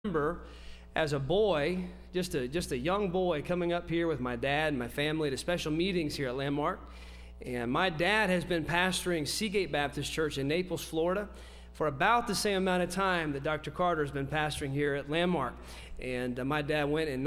remember as a boy, just a young boy coming up here with my dad and my family to special meetings here at Landmark. And my dad has been pastoring Seagate Baptist Church in Naples, Florida, for about the same amount of time that Dr. Carter has been pastoring here at Landmark. And my dad went in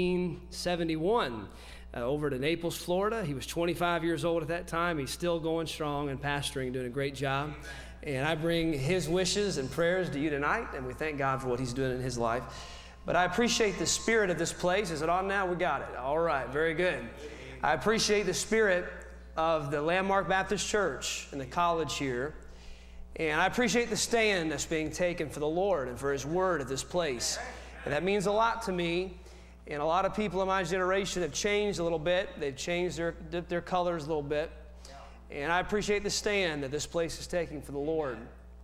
1971 over to Naples, Florida. He was 25 years old at that time. He's still going strong and pastoring, doing a great job. And I bring his wishes and prayers to you tonight, and we thank God for what he's doing in his life. But I appreciate the spirit of this place. Is it on now? We got it. All right, very good. I appreciate the spirit of the Landmark Baptist Church and the college here. And I appreciate the stand that's being taken for the Lord and for his word at this place. And that means a lot to me. And a lot of people in my generation have changed a little bit. They've changed their colors a little bit. And I appreciate the stand that this place is taking for the Lord.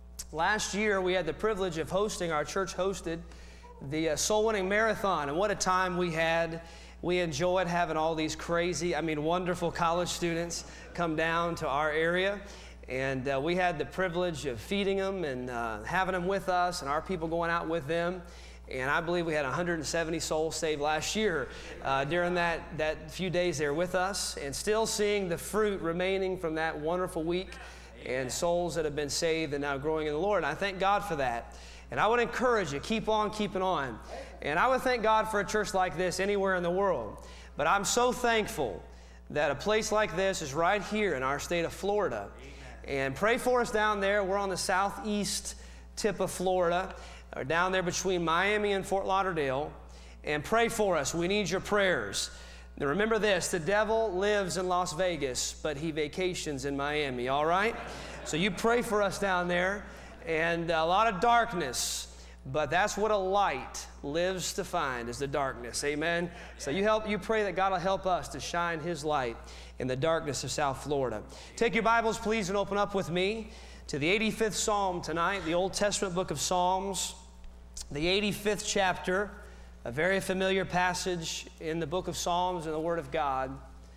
Last year, we had the privilege of hosting, our church hosted the Soul Winning Marathon. And what a time we had. We enjoyed having all these wonderful college students come down to our area. And we had the privilege of feeding them and having them with us and our people going out with them. And I believe we had 170 souls saved last year during that few days there with us, and still seeing the fruit remaining from that wonderful week. Amen. And souls that have been saved and now growing in the Lord. And I thank God for that. And I would encourage you, keep on keeping on. And I would thank God for a church like this anywhere in the world. But I'm so thankful that a place like this is right here in our state of Florida. Amen. And pray for us down there. We're on the southeast tip of Florida, or down there between Miami and Fort Lauderdale, and pray for us. We need your prayers. Now remember this, the devil lives in Las Vegas, but he vacations in Miami, all right? So you pray for us down there, and a lot of darkness, but that's what a light lives to find, is the darkness, amen? So you pray that God will help us to shine his light in the darkness of South Florida. Take your Bibles, please, and open up with me to the 85th Psalm tonight, the Old Testament book of Psalms, the 85th chapter, a very familiar passage in the book of Psalms and the Word of God.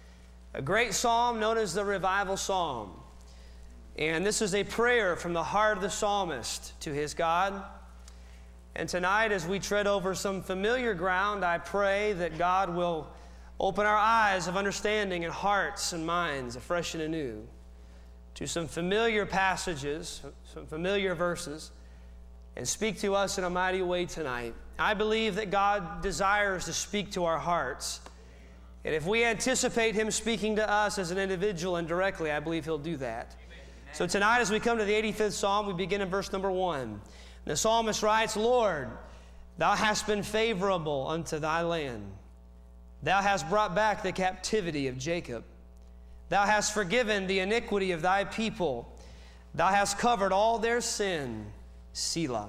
A great psalm known as the Revival Psalm. And this is a prayer from the heart of the psalmist to his God. And tonight, as we tread over some familiar ground, I pray that God will open our eyes of understanding and hearts and minds afresh and anew to some familiar passages, some familiar verses, and speak to us in a mighty way tonight. I believe that God desires to speak to our hearts. And if we anticipate him speaking to us as an individual and directly, I believe he'll do that. Amen. So tonight, as we come to the 85th Psalm, we begin in verse number 1. The psalmist writes, Lord, thou hast been favorable unto thy land. Thou hast brought back the captivity of Jacob. Thou hast forgiven the iniquity of thy people. Thou hast covered all their sin. Selah.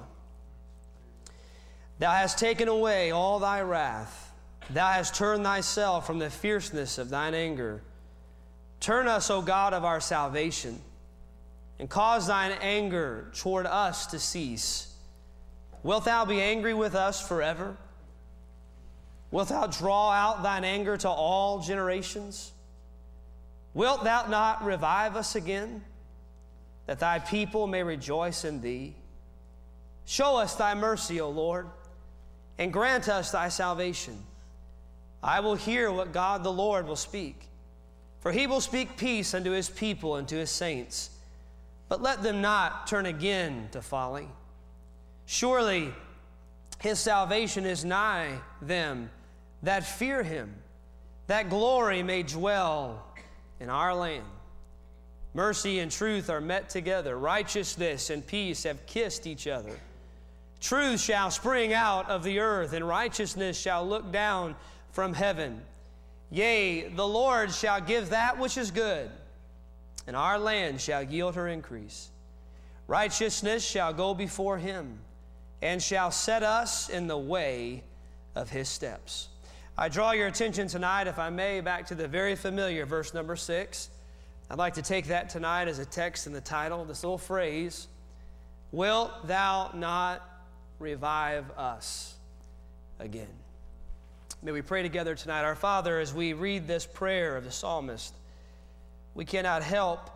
Thou hast taken away all thy wrath. Thou hast turned thyself from the fierceness of thine anger. Turn us, O God of our salvation, and cause thine anger toward us to cease. Wilt thou be angry with us forever? Wilt thou draw out thine anger to all generations? Wilt thou not revive us again, that thy people may rejoice in thee? Show us thy mercy, O Lord, and grant us thy salvation. I will hear what God the Lord will speak, for he will speak peace unto his people and to his saints. But let them not turn again to folly. Surely his salvation is nigh them that fear him, that glory may dwell in our land. Mercy and truth are met together. Righteousness and peace have kissed each other. Truth shall spring out of the earth, and righteousness shall look down from heaven. Yea, the Lord shall give that which is good, and our land shall yield her increase. Righteousness shall go before him, and shall set us in the way of his steps. I draw your attention tonight, if I may, back to the very familiar verse number 6. I'd like to take that tonight as a text in the title, this little phrase, Wilt thou not revive us again? May we pray together tonight. Our Father, as we read this prayer of the psalmist, we cannot help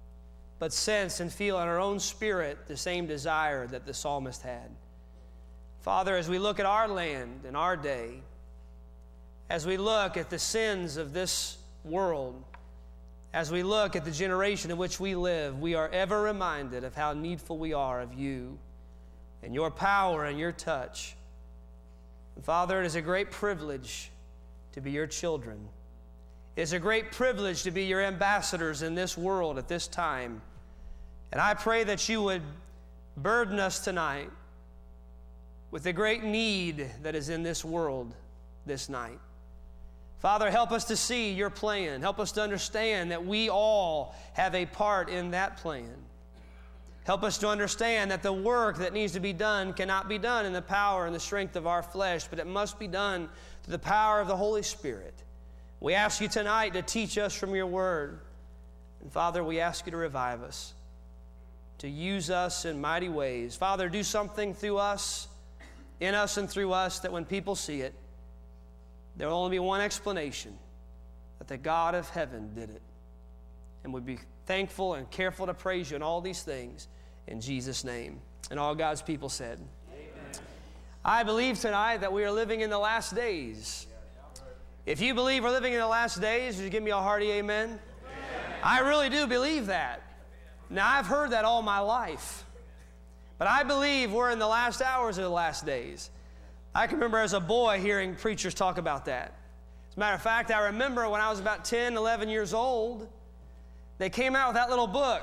but sense and feel in our own spirit the same desire that the psalmist had. Father, as we look at our land and our day, as we look at the sins of this world, as we look at the generation in which we live, we are ever reminded of how needful we are of you and your power and your touch. And Father, it is a great privilege to be your children. It is a great privilege to be your ambassadors in this world at this time. And I pray that you would burden us tonight with the great need that is in this world this night. Father, help us to see your plan. Help us to understand that we all have a part in that plan. Help us to understand that the work that needs to be done cannot be done in the power and the strength of our flesh, but it must be done through the power of the Holy Spirit. We ask you tonight to teach us from your word. And Father, we ask you to revive us, to use us in mighty ways. Father, do something through us, in us and through us, that when people see it, there will only be one explanation, that the God of heaven did it. And we'd be thankful and careful to praise you in all these things in Jesus' name. And all God's people said, amen. I believe tonight that we are living in the last days. If you believe we're living in the last days, would you give me a hearty amen? Amen. I really do believe that. Now, I've heard that all my life. But I believe we're in the last hours of the last days. I can remember as a boy hearing preachers talk about that. As a matter of fact, I remember when I was about 10, 11 years old, they came out with that little book,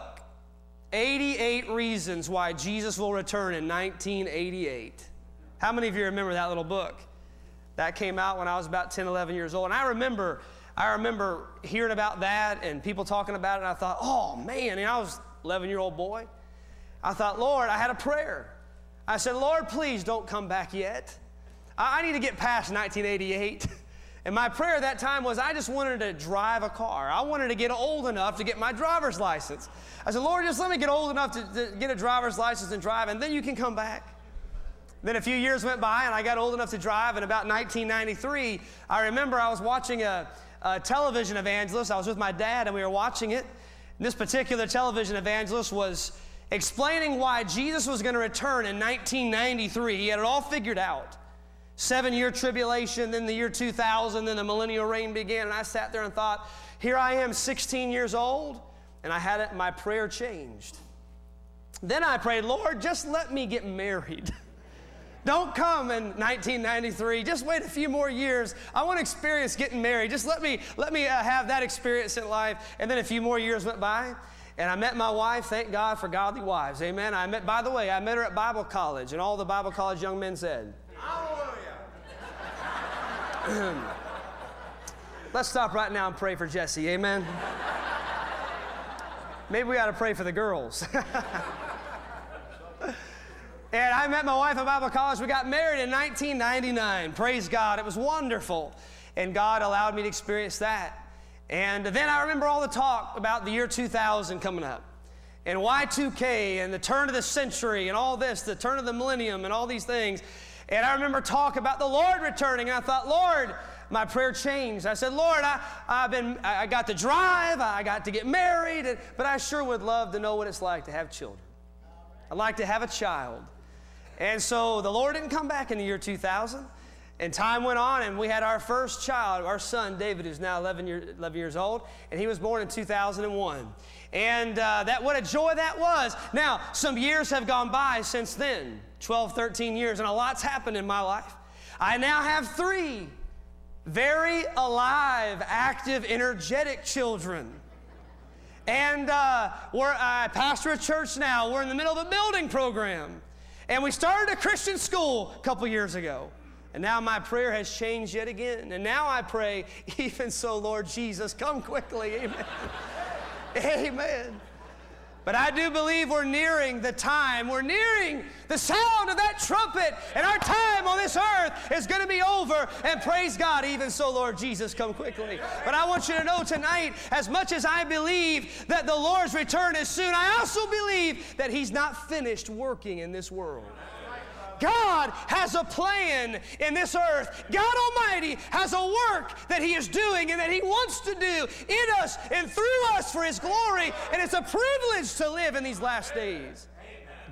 88 Reasons Why Jesus Will Return in 1988. How many of you remember that little book? That came out when I was about 10, 11 years old. And I remember hearing about that and people talking about it, and I thought, oh, man, and I was an 11-year-old boy. I thought, Lord, I had a prayer. I said, Lord, please don't come back yet. I need to get past 1988. And my prayer at that time was I just wanted to drive a car. I wanted to get old enough to get my driver's license. I said, Lord, just let me get old enough to get a driver's license and drive, and then you can come back. Then a few years went by, and I got old enough to drive. In about 1993, I remember I was watching a television evangelist. I was with my dad, and we were watching it. And this particular television evangelist was explaining why Jesus was going to return in 1993. He had it all figured out. 7-year tribulation, then the year 2000, then the millennial reign began. And I sat there and thought, here I am, 16 years old, and I had my prayer changed. Then I prayed, Lord, just let me get married. Don't come in 1993. Just wait a few more years. I want to experience getting married. Just let me have that experience in life. And then a few more years went by, and I met my wife. Thank God for godly wives. Amen. By the way, I met her at Bible college, and all the Bible college young men said, let's stop right now and pray for Jesse. Amen. Maybe we ought to pray for the girls. And I met my wife at Bible college. We got married in 1999. Praise God. It was wonderful. And God allowed me to experience that. And then I remember all the talk about the year 2000 coming up. And Y2K and the turn of the century and all this, the turn of the millennium and all these things. And I remember talk about the Lord returning. And I thought, Lord, my prayer changed. I said, Lord, I got to drive. I got to get married. But I sure would love to know what it's like to have children. I'd like to have a child. And so the Lord didn't come back in the year 2000. And time went on, and we had our first child, our son, David, who's now 11 years old. And he was born in 2001. And what a joy that was. Now, some years have gone by since then, 12, 13 years, and a lot's happened in my life. I now have 3 very alive, active, energetic children. And I pastor a church now. We're in the middle of a building program. And we started a Christian school a couple years ago. And now my prayer has changed yet again. And now I pray, even so, Lord Jesus, come quickly. Amen. Amen. But I do believe we're nearing the time. We're nearing the sound of that trumpet. And our time on this earth is going to be over. And praise God, even so, Lord Jesus, come quickly. But I want you to know tonight, as much as I believe that the Lord's return is soon, I also believe that He's not finished working in this world. God has a plan in this earth. God Almighty has a work that He is doing and that He wants to do in us and through us for His glory. And it's a privilege to live in these last days.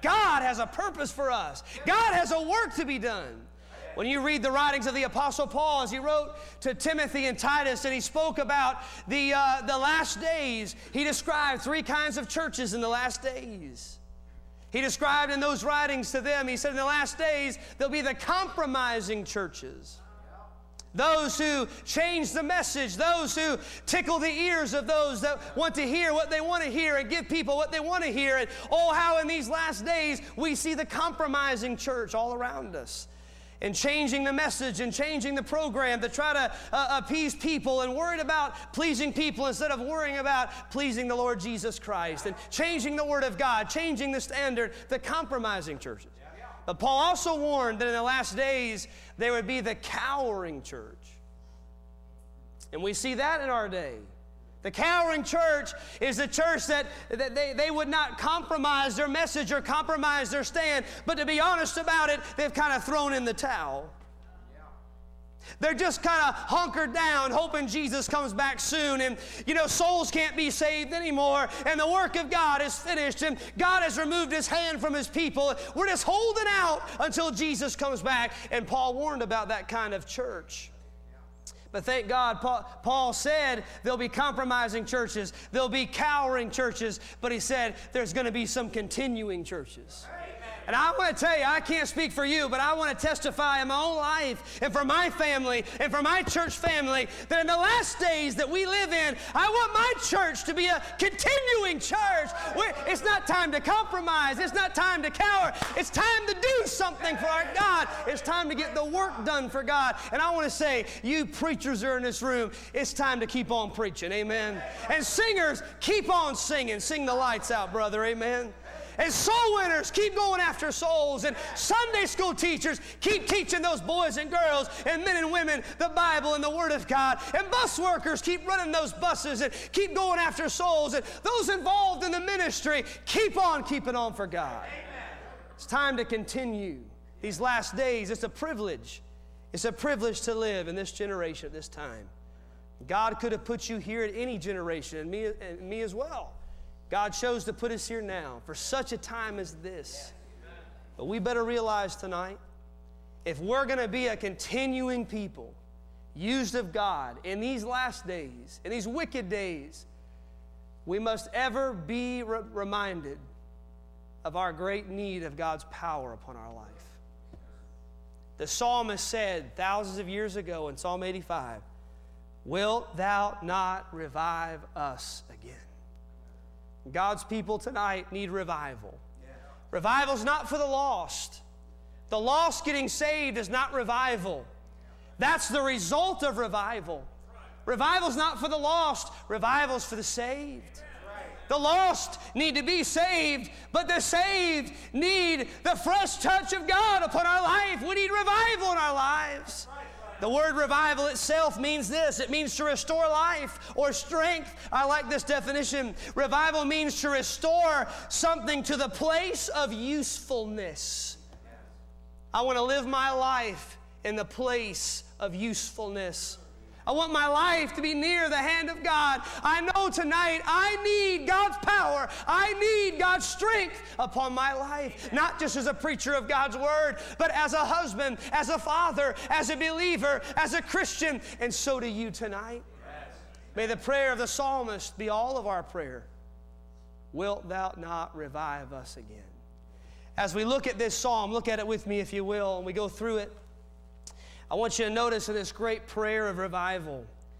God has a purpose for us. God has a work to be done. When you read the writings of the Apostle Paul, as he wrote to Timothy and Titus, and he spoke about the last days, he described 3 kinds of churches in the last days. He described in those writings to them, he said, in the last days, there'll be the compromising churches. Those who change the message, those who tickle the ears of those that want to hear what they want to hear and give people what they want to hear. And oh, how in these last days we see the compromising church all around us. And changing the message and changing the program to try to appease people and worried about pleasing people instead of worrying about pleasing the Lord Jesus Christ. And changing the Word of God, changing the standard, the compromising churches. But Paul also warned that in the last days there would be the cowering church. And we see that in our day. The cowering church is the church that they would not compromise their message or compromise their stand, but to be honest about it, they've kind of thrown in the towel. They're just kind of hunkered down, hoping Jesus comes back soon. And, souls can't be saved anymore. And the work of God is finished. And God has removed His hand from His people. We're just holding out until Jesus comes back. And Paul warned about that kind of church. But thank God, Paul said there'll be compromising churches. There'll be cowering churches. But he said there's going to be some continuing churches. And I want to tell you, I can't speak for you, but I want to testify in my own life and for my family and for my church family that in the last days that we live in, I want my church to be a continuing church. It's not time to compromise. It's not time to cower. It's time to do something for our God. It's time to get the work done for God. And I want to say, you preachers are in this room, it's time to keep on preaching. Amen. And singers, keep on singing. Sing the lights out, brother. Amen. And soul winners, keep going after souls. And Sunday school teachers, keep teaching those boys and girls and men and women the Bible and the Word of God. And bus workers, keep running those buses and keep going after souls. And those involved in the ministry, keep on keeping on for God. Amen. It's time to continue. These last days, it's a privilege. It's a privilege to live in this generation at this time. God could have put you here at any generation, and me as well. God chose to put us here now for such a time as this. But we better realize tonight, if we're going to be a continuing people, used of God in these last days, in these wicked days, we must ever be reminded of our great need of God's power upon our life. The psalmist said thousands of years ago in Psalm 85, "Wilt thou not revive us again?" God's people tonight need revival. Revival's not for the lost. The lost getting saved is not revival. That's the result of revival. Revival's not for the lost. Revival's for the saved. The lost need to be saved, but the saved need the fresh touch of God upon our life. We need revival in our lives. The word revival itself means this. It means to restore life or strength. I like this definition. Revival means to restore something to the place of usefulness. I want to live my life in the place of usefulness. I want my life to be near the hand of God. I know tonight I need God's power. I need God's strength upon my life. Not just as a preacher of God's Word, but as a husband, as a father, as a believer, as a Christian. And so do you tonight. May the prayer of the psalmist be all of our prayer. Wilt thou not revive us again? As we look at this psalm, look at it with me if you will, and we go through it. I want you to notice in this great prayer of revival,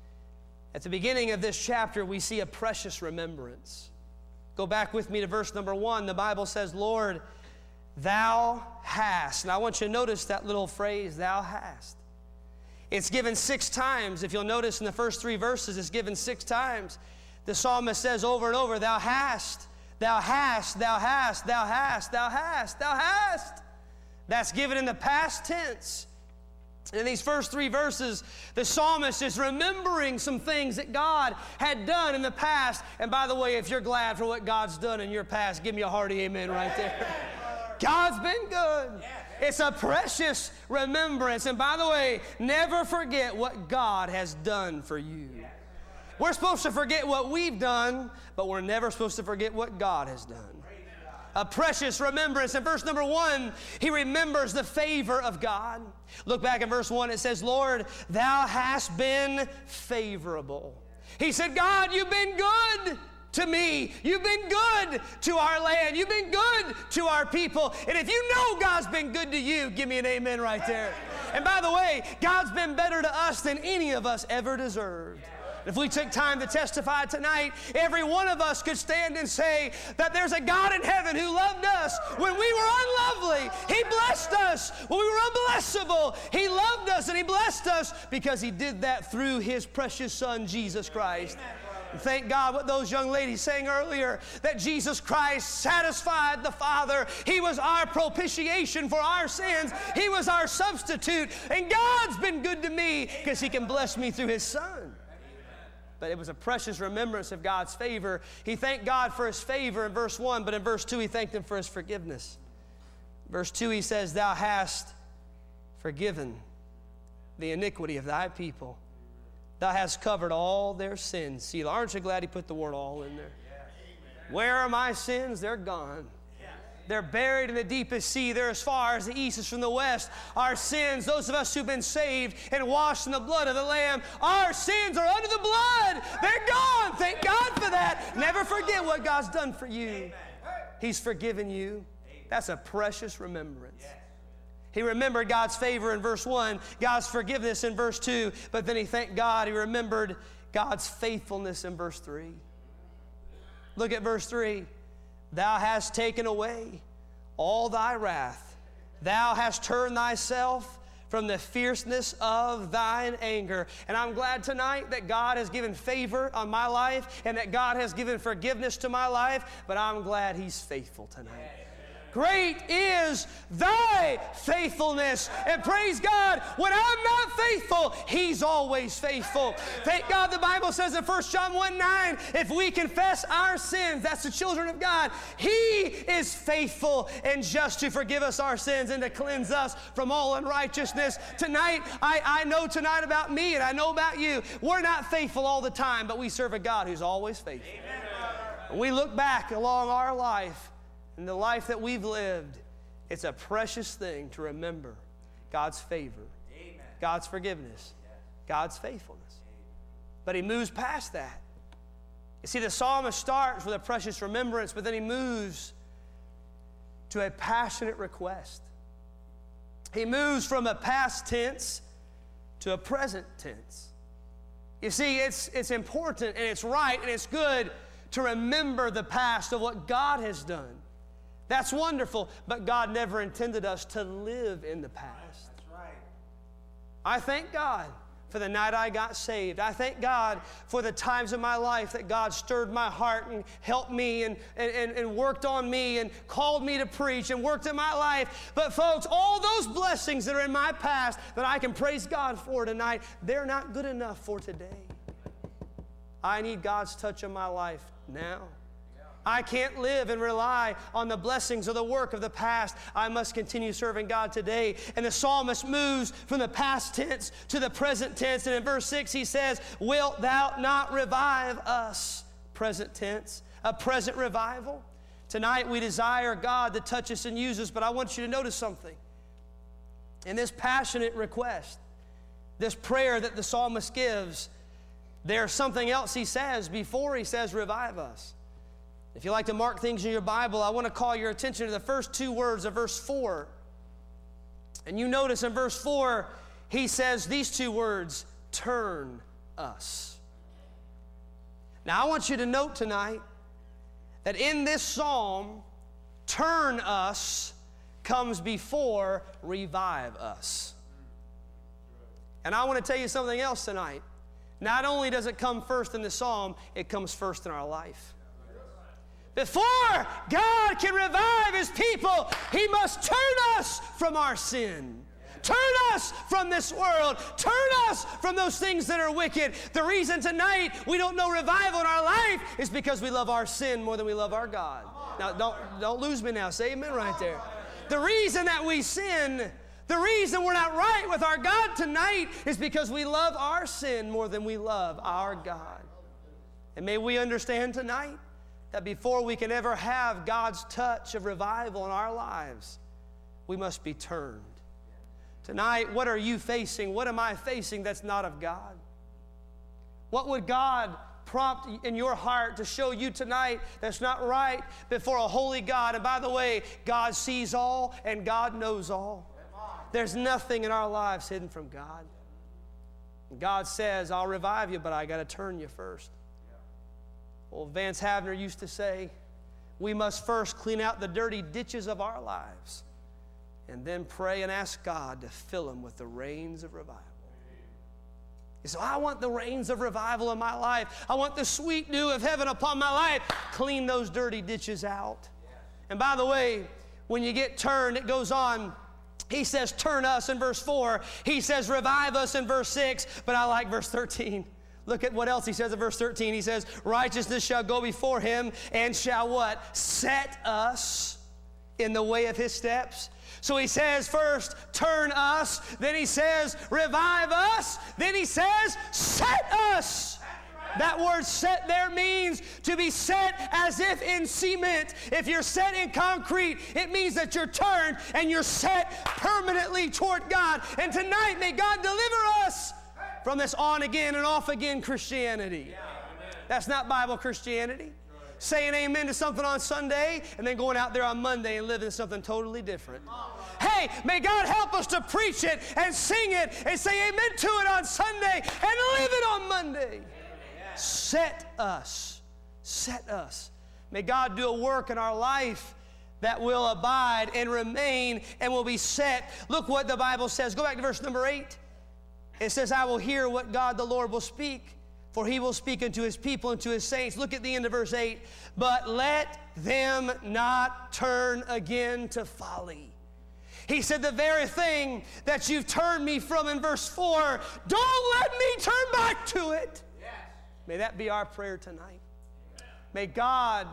at the beginning of this chapter, we see a precious remembrance. Go back with me to verse number 1. The Bible says, Lord, thou hast. Now I want you to notice that little phrase, thou hast. It's given 6 times. If you'll notice in the first 3 verses, it's given 6 times. The psalmist says over and over, thou hast, thou hast, thou hast, thou hast, thou hast, thou hast. That's given in the past tense. In these first 3 verses, the psalmist is remembering some things that God had done in the past. And by the way, if you're glad for what God's done in your past, give me a hearty amen right there. God's been good. It's a precious remembrance. And by the way, never forget what God has done for you. We're supposed to forget what we've done, but we're never supposed to forget what God has done. A precious remembrance. In verse number 1, he remembers the favor of God. Look back in verse 1, it says, Lord, thou hast been favorable. He said, God, you've been good to me. You've been good to our land. You've been good to our people. And if you know God's been good to you, give me an amen right there. And by the way, God's been better to us than any of us ever deserved. If we took time to testify tonight, every one of us could stand and say that there's a God in heaven who loved us when we were unlovely. He blessed us when we were unblessable. He loved us and He blessed us because He did that through His precious Son, Jesus Christ. And thank God what those young ladies sang earlier, that Jesus Christ satisfied the Father. He was our propitiation for our sins. He was our substitute. And God's been good to me because He can bless me through His Son. But it was a precious remembrance of God's favor. He thanked God for His favor in verse 1, but in verse 2 he thanked Him for His forgiveness. Verse 2 he says, thou hast forgiven the iniquity of thy people. Thou hast covered all their sins. See, aren't you glad He put the word all in there? Where are my sins? They're gone. They're buried in the deepest sea. They're as far as the east is from the west. Our sins, those of us who've been saved and washed in the blood of the Lamb, our sins are under the blood. They're gone. Thank God for that. Never forget what God's done for you. He's forgiven you. That's a precious remembrance. He remembered God's favor in verse 1, God's forgiveness in verse 2, but then he thanked God. He remembered God's faithfulness in verse 3. Look at verse 3. Thou hast taken away all thy wrath. Thou hast turned thyself from the fierceness of thine anger. And I'm glad tonight that God has given favor on my life and that God has given forgiveness to my life, but I'm glad He's faithful tonight. Great is thy faithfulness. And praise God, when I'm not faithful, He's always faithful. Thank God the Bible says in 1 John 1:9, if we confess our sins, that's the children of God, He is faithful and just to forgive us our sins and to cleanse us from all unrighteousness. Tonight, I know tonight about me and I know about you. We're not faithful all the time, but we serve a God who's always faithful. When we look back along our life, in the life that we've lived, it's a precious thing to remember God's favor, God's forgiveness, God's faithfulness. But he moves past that. You see, the psalmist starts with a precious remembrance, but then he moves to a passionate request. He moves from a past tense to a present tense. You see, it's important and it's right and it's good to remember the past of what God has done. That's wonderful, but God never intended us to live in the past. That's right. I thank God for the night I got saved. I thank God for the times in my life that God stirred my heart and helped me and worked on me and called me to preach and worked in my life. But folks, all those blessings that are in my past that I can praise God for tonight, they're not good enough for today. I need God's touch in my life now. I can't live and rely on the blessings of the work of the past. I must continue serving God today. And the psalmist moves from the past tense to the present tense. And in verse 6 he says, wilt thou not revive us? Present tense, a present revival. Tonight we desire God to touch us and use us, but I want you to notice something. In this passionate request, this prayer that the psalmist gives, there's something else he says before he says revive us. If you like to mark things in your Bible, I want to call your attention to the first two words of verse 4. And you notice in verse 4, he says these two words, turn us. Now, I want you to note tonight that in this psalm, turn us comes before revive us. And I want to tell you something else tonight. Not only does it come first in the psalm, it comes first in our life. Before God can revive His people, He must turn us from our sin. Turn us from this world. Turn us from those things that are wicked. The reason tonight we don't know revival in our life is because we love our sin more than we love our God. Now, don't lose me now. Say amen right there. The reason that we sin, the reason we're not right with our God tonight is because we love our sin more than we love our God. And may we understand tonight that before we can ever have God's touch of revival in our lives, we must be turned. Tonight, what are you facing? What am I facing that's not of God? What would God prompt in your heart to show you tonight that's not right before a holy God? And by the way, God sees all and God knows all. There's nothing in our lives hidden from God. God says, I'll revive you, but I got to turn you first. Well, Vance Havner used to say, we must first clean out the dirty ditches of our lives and then pray and ask God to fill them with the rains of revival. So I want the rains of revival in my life. I want the sweet dew of heaven upon my life. Clean those dirty ditches out. And by the way, when you get turned, it goes on. He says, turn us in verse 4. He says, revive us in verse 6. But I like verse 13. Look at what else he says in verse 13. He says, righteousness shall go before him and shall what? Set us in the way of his steps. So he says first, turn us. Then he says, revive us. Then he says, set us. That word set there means to be set as if in cement. If you're set in concrete, it means that you're turned and you're set permanently toward God. And tonight, may God deliver us from this on-again and off-again Christianity. That's not Bible Christianity. Saying amen to something on Sunday and then going out there on Monday and living something totally different. Hey, may God help us to preach it and sing it and say amen to it on Sunday and live it on Monday. Set us. Set us. May God do a work in our life that will abide and remain and will be set. Look what the Bible says. Go back to verse number 8. It says, I will hear what God the Lord will speak, for he will speak unto his people and to his saints. Look at the end of verse 8. But let them not turn again to folly. He said, the very thing that you've turned me from in verse 4, don't let me turn back to it. Yes. May that be our prayer tonight. Amen. May God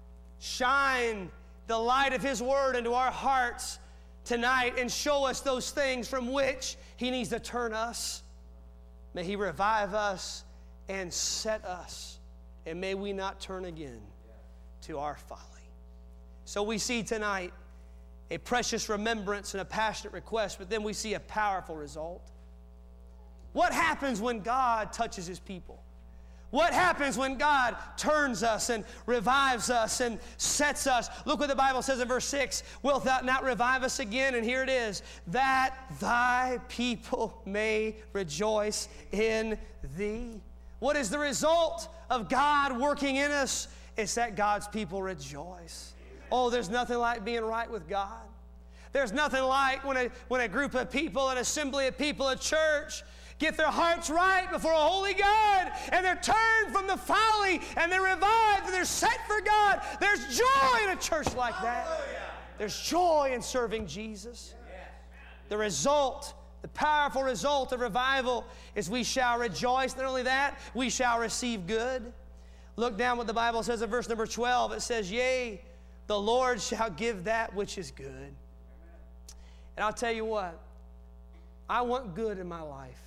shine the light of his word into our hearts tonight and show us those things from which he needs to turn us. May he revive us and set us. And may we not turn again to our folly. So we see tonight a precious remembrance and a passionate request, but then we see a powerful result. What happens when God touches his people? What happens when God turns us and revives us and sets us? Look what the Bible says in verse 6. Wilt thou not revive us again? And here it is. That thy people may rejoice in thee. What is the result of God working in us? It's that God's people rejoice. Oh, there's nothing like being right with God. There's nothing like when a group of people, an assembly of people, a church, get their hearts right before a holy God, and they're turned from the folly, and they're revived, and they're set for God. There's joy in a church like that. There's joy in serving Jesus. The result, the powerful result of revival is we shall rejoice. Not only that, we shall receive good. Look down what the Bible says in verse number 12. It says, yea, the Lord shall give that which is good. And I'll tell you what, I want good in my life.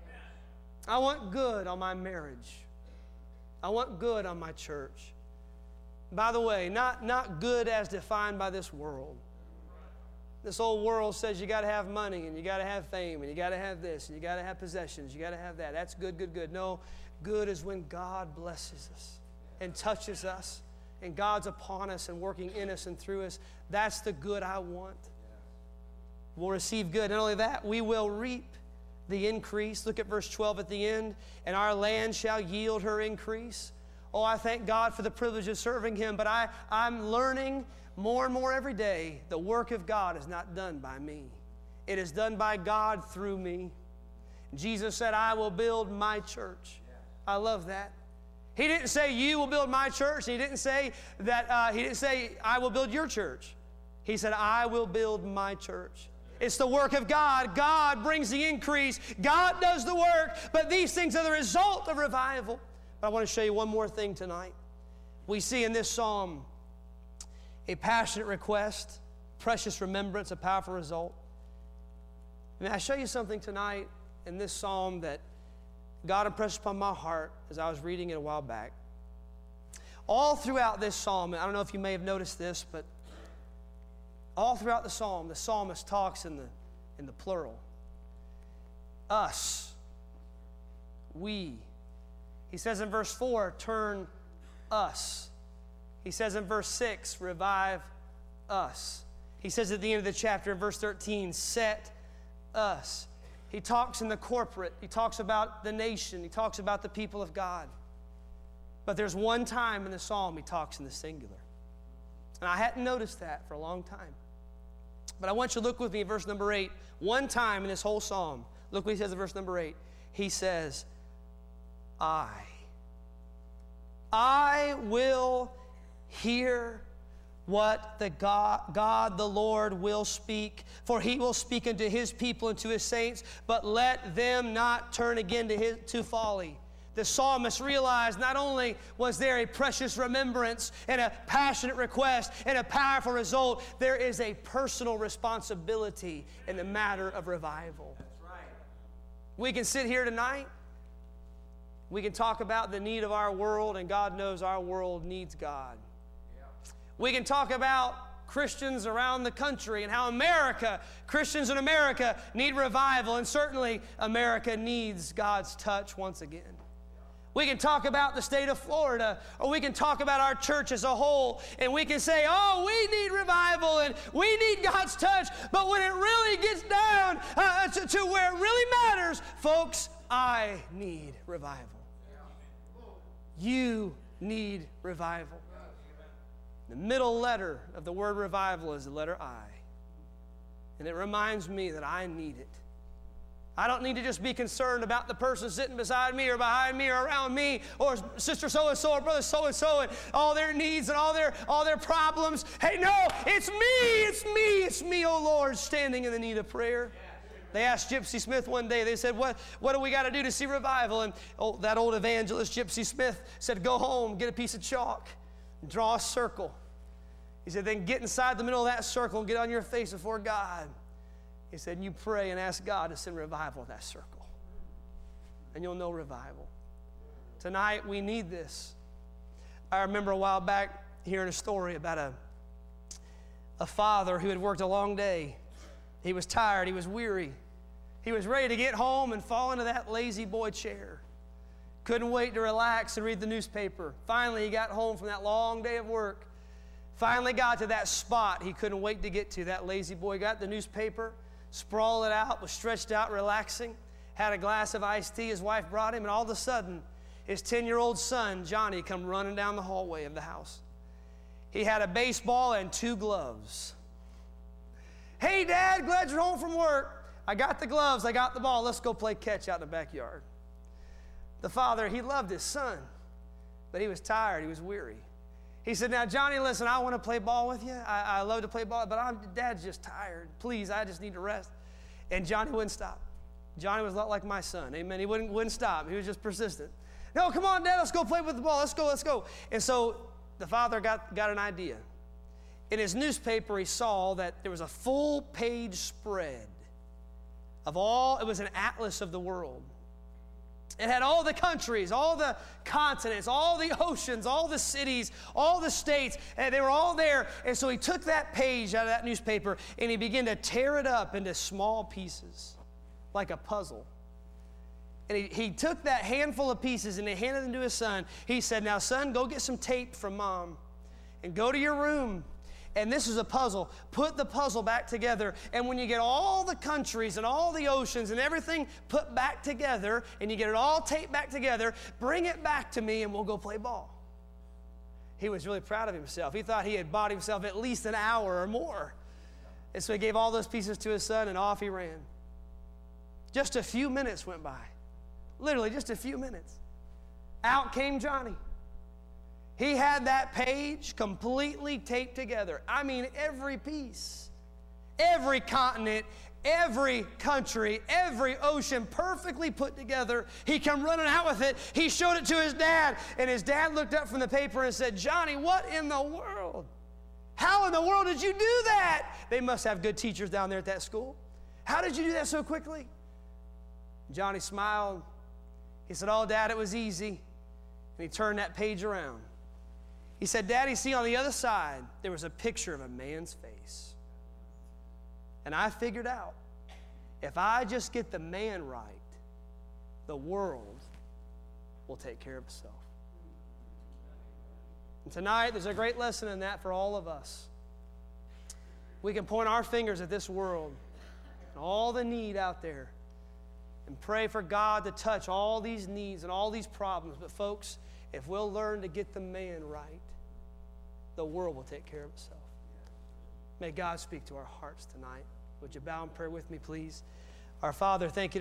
I want good on my marriage. I want good on my church. By the way, not good as defined by this world. This old world says you got to have money and you got to have fame and you got to have this and you got to have possessions. You got to have that. That's good, good, good. No, good is when God blesses us and touches us and God's upon us and working in us and through us. That's the good I want. We'll receive good. Not only that, we will reap the increase. Look at verse 12 at the end. And our land shall yield her increase. Oh, I thank God for the privilege of serving him, but I'm learning more and more every day the work of God is not done by me. It is done by God through me. Jesus said, I will build my church. I love that. He didn't say you will build my church. He didn't say that. He didn't say I will build your church. He said I will build my church. It's the work of God. God brings the increase. God does the work. But these things are the result of revival. But I want to show you one more thing tonight. We see in this psalm a passionate request, precious remembrance, a powerful result. May I show you something tonight in this psalm that God impressed upon my heart as I was reading it a while back. all throughout this psalm, I don't know if you may have noticed this, but all throughout the psalmist talks in the plural. Us. We. He says in verse 4, turn us. He says in verse 6, revive us. He says at the end of the chapter in verse 13, set us. He talks in the corporate. He talks about the nation. He talks about the people of God. But there's one time in the psalm he talks in the singular. And I hadn't noticed that for a long time. But I want you to look with me at verse number 8. One time in this whole psalm, look what he says in verse number 8. He says, I will hear what the God the Lord will speak, for he will speak unto his people and to his saints, but let them not turn again to folly. The psalmist realized not only was there a precious remembrance and a passionate request and a powerful result, there is a personal responsibility in the matter of revival. That's right. We can sit here tonight. We can talk about the need of our world, and God knows our world needs God. Yeah. We can talk about Christians around the country and how Christians in America need revival, and certainly America needs God's touch once again. We can talk about the state of Florida, or we can talk about our church as a whole, and we can say, oh, we need revival and we need God's touch, but when it really gets down to where it really matters, folks, I need revival. You need revival. The middle letter of the word revival is the letter I, and it reminds me that I need it. I don't need to just be concerned about the person sitting beside me or behind me or around me or sister so-and-so or brother so-and-so and all their needs and all their problems. Hey, no, it's me, oh Lord, standing in the need of prayer. They asked Gypsy Smith one day, they said, what do we got to do to see revival? And that old evangelist, Gypsy Smith, said, go home, get a piece of chalk, and draw a circle. He said, then get inside the middle of that circle and get on your face before God. He said, and you pray and ask God to send revival in that circle. And you'll know revival. Tonight, we need this. I remember a while back hearing a story about a father who had worked a long day. He was tired. He was weary. He was ready to get home and fall into that lazy boy chair. Couldn't wait to relax and read the newspaper. Finally, he got home from that long day of work. Finally got to that spot he couldn't wait to get to. That lazy boy got the newspaper, sprawled it out, was stretched out, relaxing, had a glass of iced tea his wife brought him, and all of a sudden, his 10-year-old son, Johnny, come running down the hallway of the house. He had a baseball and 2 gloves. Hey, Dad, glad you're home from work. I got the gloves, I got the ball. Let's go play catch out in the backyard. The father, he loved his son, but he was tired, he was weary. He said, now, Johnny, listen, I want to play ball with you. I love to play ball, but Dad's just tired. Please, I just need to rest. And Johnny wouldn't stop. Johnny was a lot like my son. Amen. He wouldn't stop. He was just persistent. No, come on, Dad, let's go play with the ball. Let's go. And so the father got an idea. In his newspaper, he saw that there was a full-page spread of it was an atlas of the world. It had all the countries, all the continents, all the oceans, all the cities, all the states, and they were all there. And so he took that page out of that newspaper and he began to tear it up into small pieces, like a puzzle. And he took that handful of pieces and he handed them to his son. He said, now, son, go get some tape from Mom and go to your room. And this is a puzzle. Put the puzzle back together. And when you get all the countries and all the oceans and everything put back together, and you get it all taped back together, bring it back to me and we'll go play ball. He was really proud of himself. He thought he had bought himself at least an hour or more. And so he gave all those pieces to his son and off he ran. Just a few minutes went by. Literally just a few minutes. Out came Johnny. He had that page completely taped together. I mean, every piece, every continent, every country, every ocean perfectly put together. He come running out with it. He showed it to his dad, and his dad looked up from the paper and said, Johnny, what in the world? How in the world did you do that? They must have good teachers down there at that school. How did you do that so quickly? Johnny smiled. He said, oh, Dad, it was easy. And he turned that page around. He said, Daddy, see, on the other side, there was a picture of a man's face. And I figured out, if I just get the man right, the world will take care of itself. And tonight, there's a great lesson in that for all of us. We can point our fingers at this world and all the need out there and pray for God to touch all these needs and all these problems. But folks, if we'll learn to get the man right, the world will take care of itself. May God speak to our hearts tonight. Would you bow in prayer with me, please? Our Father, thank you.